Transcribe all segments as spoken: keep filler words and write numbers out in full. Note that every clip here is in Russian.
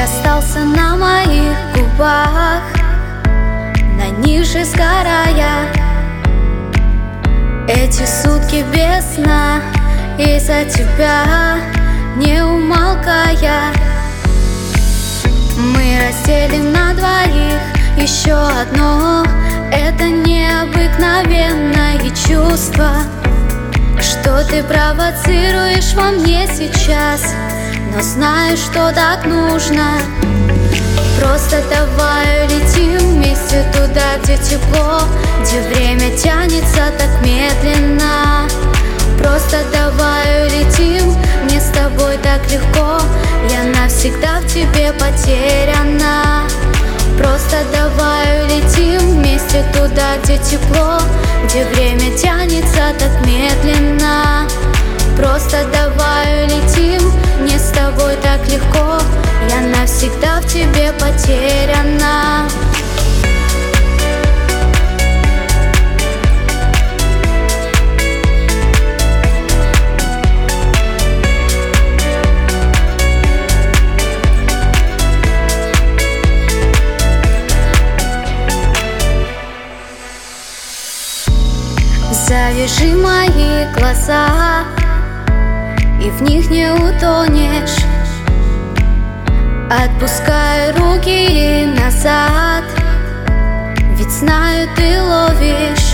остался на моих губах, на них же сгорая. Эти сутки без сна из-за тебя, не умолкая. Мы разделим на двоих еще одно, это необыкновенное чувство, что ты провоцируешь во мне сейчас, но знаю, что так нужно. Просто давай улетим вместе туда, где тепло, где время тянется так медленно. Просто давай улетим, мне с тобой так легко, я навсегда в тебе потеряна. Просто давай улетим вместе туда, где тепло, где время тянется так медленно. Просто давай улетим, мне с тобой так легко, я навсегда в тебе потеряна. Завяжи мои глаза, и в них не утонешь. Отпускай руки назад, ведь знаю, ты ловишь.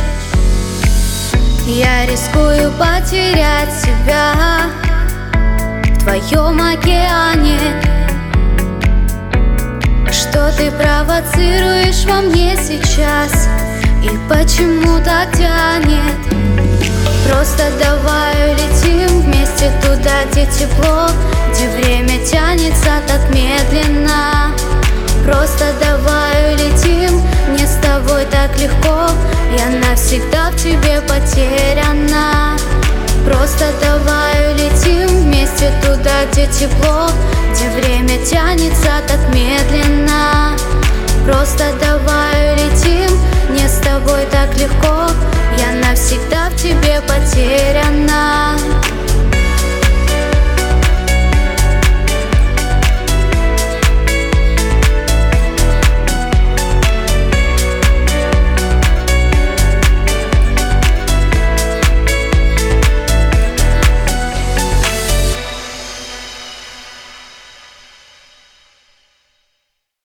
Я рискую потерять себя в твоем океане. Что ты провоцируешь во мне сейчас, и почему так тянет? Просто давай улетим вместе туда, где тепло, где время тянется так медленно. Просто давай улетим, мне с тобой так легко, я навсегда в тебе потеряна. Просто давай улетим вместе туда, где тепло, где время тянется так медленно. Просто давай улетим, мне с тобой так легко, я навсегда в тебе потеряна.